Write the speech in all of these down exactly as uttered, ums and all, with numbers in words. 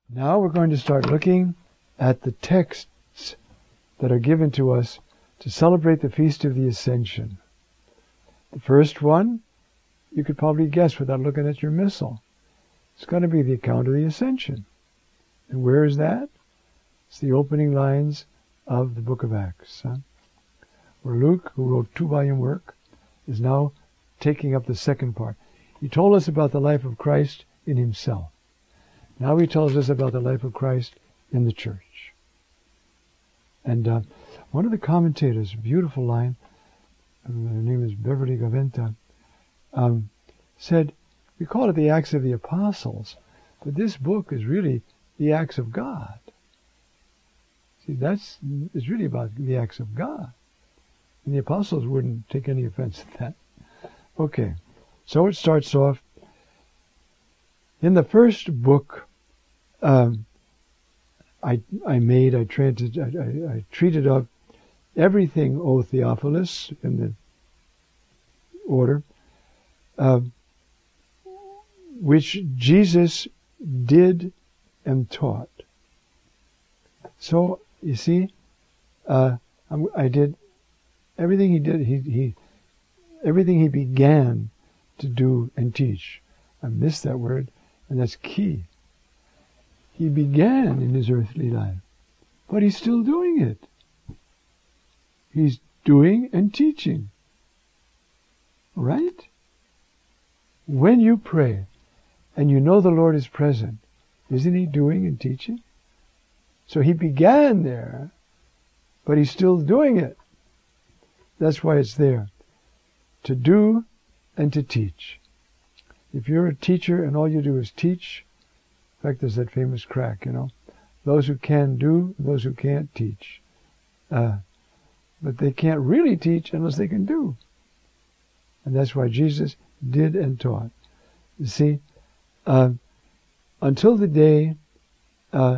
Now we're going to start looking at the texts that are given to us to celebrate the Feast of the Ascension. The first one, you could probably guess without looking at your missal. It's going to be the account of the Ascension. And where is that? It's the opening lines of the book of Acts, huh? Where Luke, who wrote two-volume work, is now taking up the second part. He told us about the life of Christ in himself. Now he tells us about the life of Christ in the church. And uh, one of the commentators, beautiful line, her name is Beverly Gaventa, um, said, we call it the Acts of the Apostles, but this book is really the Acts of God. See, that's it's really about the acts of God. And the apostles wouldn't take any offense at that. Okay, so it starts off. In the first book, um, I I made, I, treated, I, I, I treated of everything, O Theophilus, in the order, uh, which Jesus did and taught. So, you see, uh, I did everything he did, he, he, everything he began to do and teach. I missed that word, and that's key. He began in his earthly life, but he's still doing it. He's doing and teaching. Right? When you pray and you know the Lord is present, isn't he doing and teaching? So he began there, but he's still doing it. That's why it's there. To do and to teach. If you're a teacher and all you do is teach, in fact, there's that famous crack, you know, those who can do, those who can't teach. Uh, but they can't really teach unless they can do. And that's why Jesus did and taught. You see, uh, until the day uh,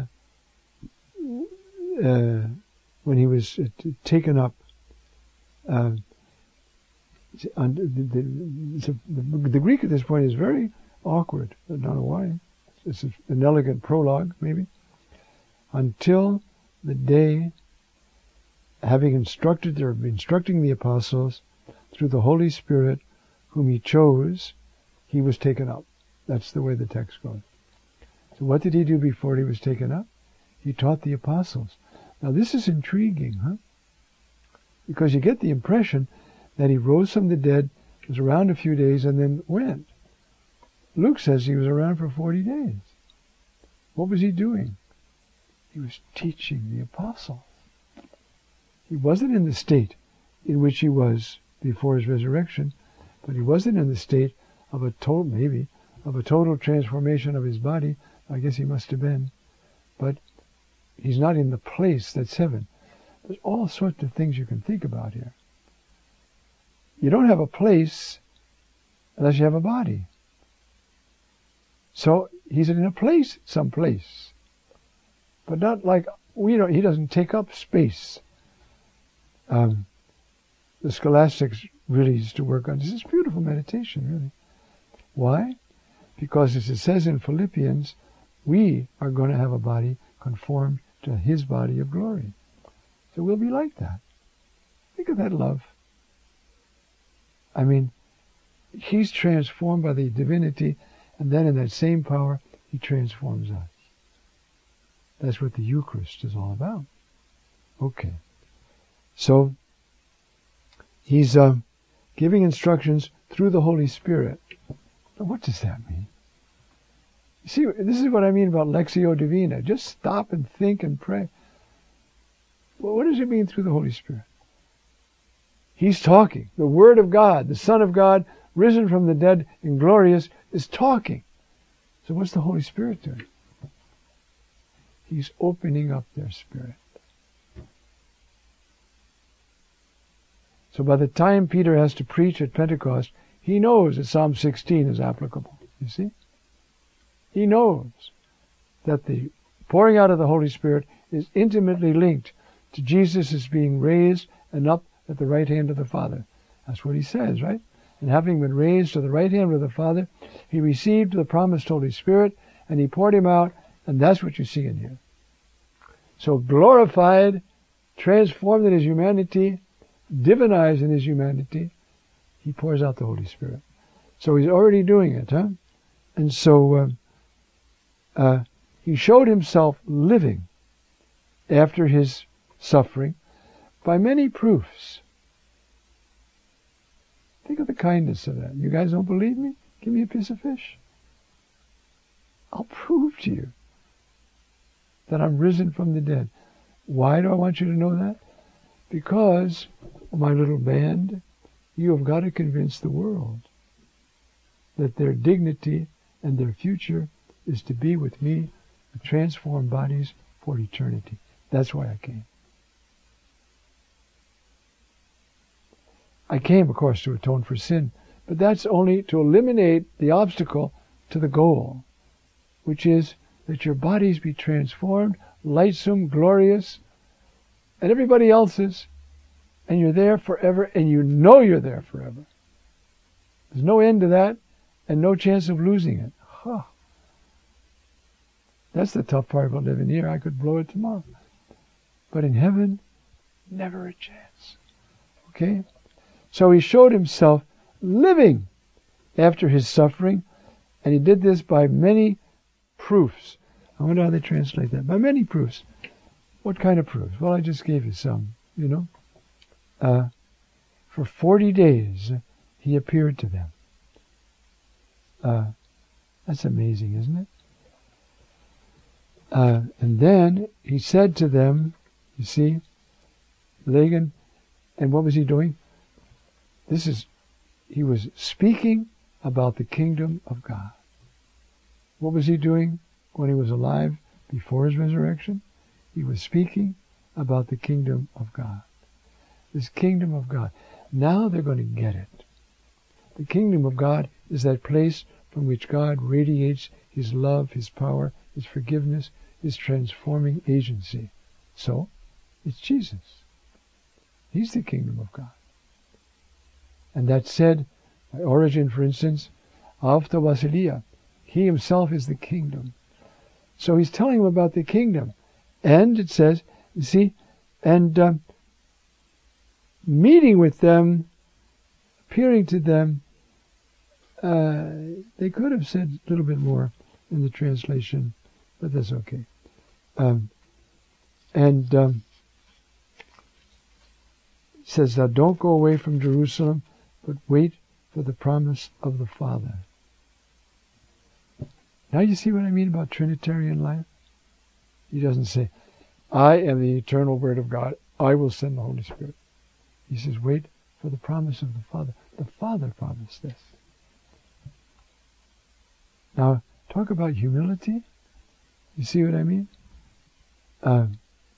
uh, when he was t- taken up, uh, on the, the, the, the Greek at this point is very awkward. I don't know why. It's an elegant prologue, maybe. Until the day, having instructed, or instructing the apostles through the Holy Spirit, whom he chose, he was taken up. That's the way the text goes. So what did he do before he was taken up? He taught the apostles. Now this is intriguing, huh? Because you get the impression that he rose from the dead, was around a few days, and then went. Luke says he was around for forty days. What was he doing? He was teaching the apostles. He wasn't in the state in which he was before his resurrection, but he wasn't in the state of a total, maybe, of a total transformation of his body. I guess he must have been. But he's not in the place that's heaven. There's all sorts of things you can think about here. You don't have a place unless you have a body. So he's in a place, someplace. But not like, we don't, he doesn't take up space. Um, the scholastics really used to work on this. It's beautiful meditation, really. Why? Because as it says in Philippians, we are going to have a body conformed to his body of glory. So we'll be like that. Think of that love. I mean, he's transformed by the divinity, and then in that same power, he transforms us. That's what the Eucharist is all about. Okay. So, he's uh, giving instructions through the Holy Spirit. Now, what does that mean? You see, this is what I mean about Lectio Divina. Just stop and think and pray. Well, what does it mean through the Holy Spirit? He's talking. The Word of God, the Son of God, risen from the dead and glorious, is talking. So what's the Holy Spirit doing? He's opening up their spirit. So by the time Peter has to preach at Pentecost, he knows that Psalm sixteen is applicable. You see? He knows that the pouring out of the Holy Spirit is intimately linked to Jesus as being raised and up at the right hand of the Father. That's what he says, right? And having been raised to the right hand of the Father, he received the promised Holy Spirit, and he poured him out And that's what you see in here. So glorified, transformed in his humanity, divinized in his humanity, he pours out the Holy Spirit. So he's already doing it, huh? And so uh, uh, he showed himself living after his suffering by many proofs. Think of the kindness of that. You guys don't believe me? Give me a piece of fish. I'll prove to you that I'm risen from the dead. Why do I want you to know that? Because, my little band, you have got to convince the world that their dignity and their future is to be with me with transformed bodies for eternity. That's why I came. I came, of course, to atone for sin, but that's only to eliminate the obstacle to the goal, which is that your bodies be transformed, lightsome, glorious, and everybody else's, and you're there forever, and you know you're there forever. There's no end to that, and no chance of losing it. Huh. That's the tough part about living here. I could blow it tomorrow. But in heaven, never a chance. Okay? So he showed himself living after his suffering, and he did this by many proofs. I wonder how they translate that. By many proofs. What kind of proofs? Well, I just gave you some, you know. Uh, for forty days, he appeared to them. Uh, that's amazing, isn't it? Uh, and then he said to them, you see, Lagan, and what was he doing? This is, he was speaking about the kingdom of God. What was he doing when he was alive before his resurrection? He was speaking about the kingdom of God. This kingdom of God. Now they're going to get it. The kingdom of God is that place from which God radiates his love, his power, his forgiveness, his transforming agency. So, it's Jesus. He's the kingdom of God. And that's said by Origen, for instance, After Basilia. He himself is the kingdom. So he's telling them about the kingdom. And it says, you see, and um, meeting with them, appearing to them, uh, they could have said a little bit more in the translation, but that's okay. Um, and um, it says, uh, don't go away from Jerusalem, but wait for the promise of the Father. Now you see what I mean about Trinitarian life? He doesn't say, I am the eternal Word of God. I will send the Holy Spirit. He says, wait for the promise of the Father. The Father promised this. Now, talk about humility. You see what I mean? Uh,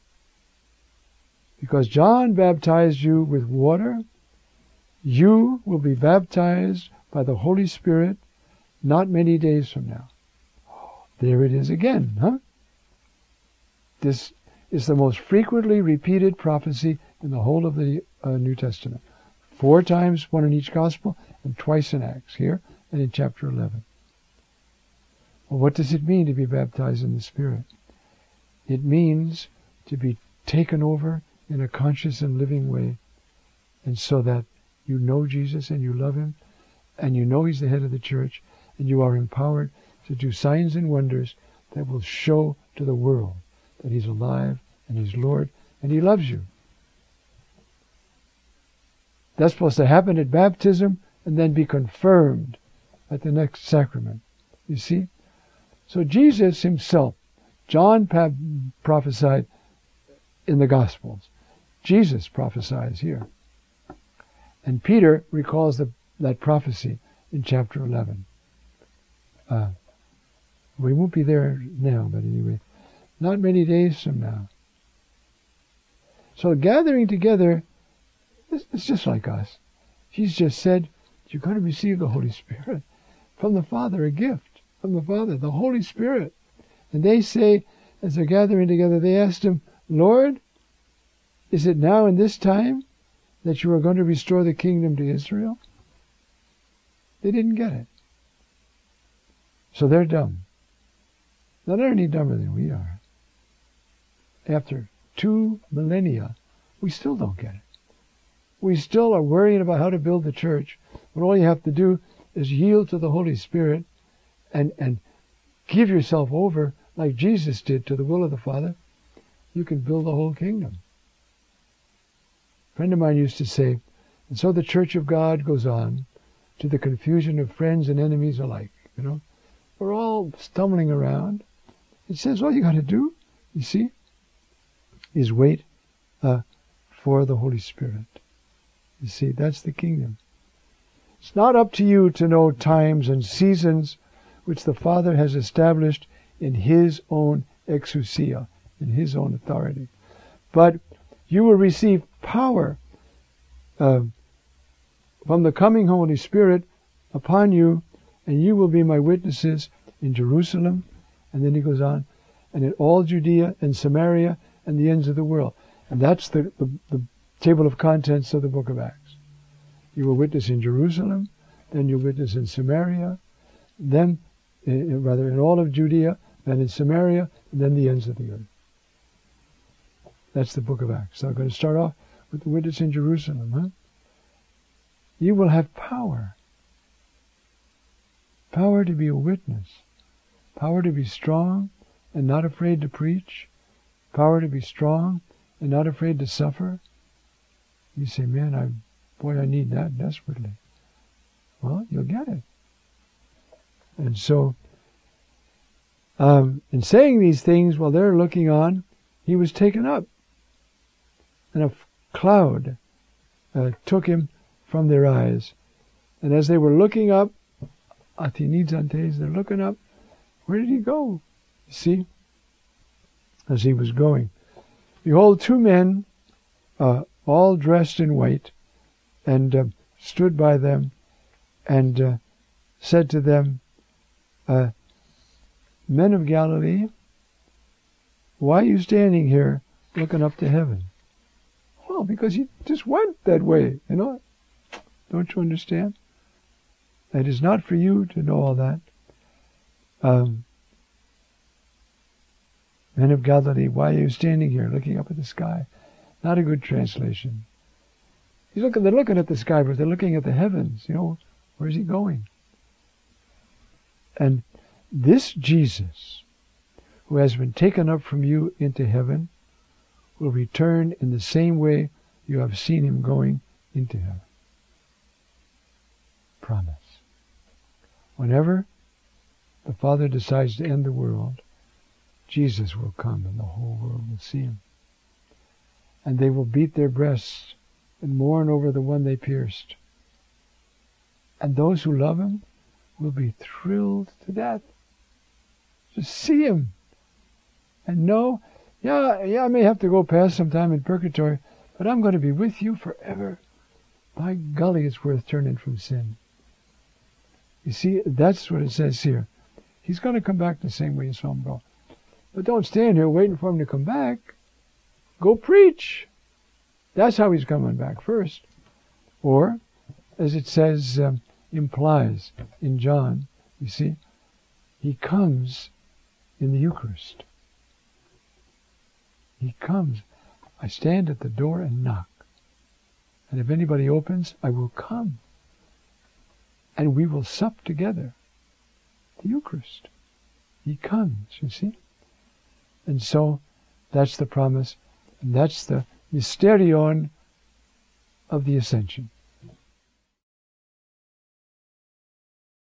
because John baptized you with water, you will be baptized by the Holy Spirit not many days from now. There it is again, huh? This is the most frequently repeated prophecy in the whole of the uh, New Testament. Four times, one in each Gospel, and twice in Acts, here and in chapter eleven. Well, what does it mean to be baptized in the Spirit? It means to be taken over in a conscious and living way, and so that you know Jesus and you love him, and you know he's the head of the church, and you are empowered to do signs and wonders that will show to the world that he's alive and he's Lord and he loves you. That's supposed to happen at baptism and then be confirmed at the next sacrament. You see? So Jesus himself, John pa- prophesied in the Gospels. Jesus prophesies here. And Peter recalls the, that prophecy in chapter eleven. Uh, we won't be there now, but anyway, not many days from now. So gathering together, it's just like us. He's just said, you're going to receive the Holy Spirit from the Father, a gift from the Father, the Holy Spirit. And they say, as they're gathering together, they asked him, Lord, is it now in this time that you are going to restore the kingdom to Israel? They didn't get it. So they're dumb. Now they're any dumber than we are. After two millennia, we still don't get it. We still are worrying about how to build the church, when all you have to do is yield to the Holy Spirit and, and give yourself over like Jesus did to the will of the Father. You can build the whole kingdom. A friend of mine used to say, and so the church of God goes on to the confusion of friends and enemies alike. You know, we're all stumbling around. It says all you got to do, you see, is wait uh, for the Holy Spirit. You see, that's the kingdom. It's not up to you to know times and seasons which the Father has established in His own exousia, in His own authority. But you will receive power uh, from the coming Holy Spirit upon you, and you will be my witnesses in Jerusalem, and then he goes on, and in all Judea and Samaria and the ends of the world. And that's the, the, the table of contents of the book of Acts. You will witness in Jerusalem, then you'll witness in Samaria, then, uh, rather, in all of Judea, then in Samaria, and then the ends of the earth. That's the book of Acts. So I'm going to start off with the witness in Jerusalem. Huh? You will have power. Power to be a witness. Power to be strong and not afraid to preach. Power to be strong and not afraid to suffer. You say, man, I, boy, I need that desperately. Well, you'll get it. And so, um, in saying these things, while they're looking on, he was taken up. And a cloud uh, took him from their eyes. And as they were looking up, Atinidzantes, they're looking up, where did he go? You see, as he was going, behold, two men, uh, all dressed in white, and uh, stood by them, and uh, said to them, uh, men of Galilee, why are you standing here looking up to heaven? Well, because he just went that way, you know. Don't you understand? It is not for you to know all that. Um, men of Galilee, why are you standing here looking up at the sky? Not a good translation. He's looking, they're looking at the sky, but they're looking at the heavens. You know, where's he going? And this Jesus, who has been taken up from you into heaven, will return in the same way you have seen him going into heaven. Promise. Whenever the Father decides to end the world, Jesus will come and the whole world will see him. And they will beat their breasts and mourn over the one they pierced. And those who love him will be thrilled to death to see him and know, yeah, yeah, I may have to go past some time in purgatory, but I'm going to be with you forever. By golly, it's worth turning from sin. You see, that's what it says here. He's going to come back the same way you saw him go. But don't stand here waiting for him to come back. Go preach. That's how he's coming back first. Or, as it says, um, implies in John, you see, he comes in the Eucharist. He comes. I stand at the door and knock. And if anybody opens, I will come. And we will sup together. The Eucharist. He comes, you see. And so, that's the promise. And that's the mysterion of the Ascension.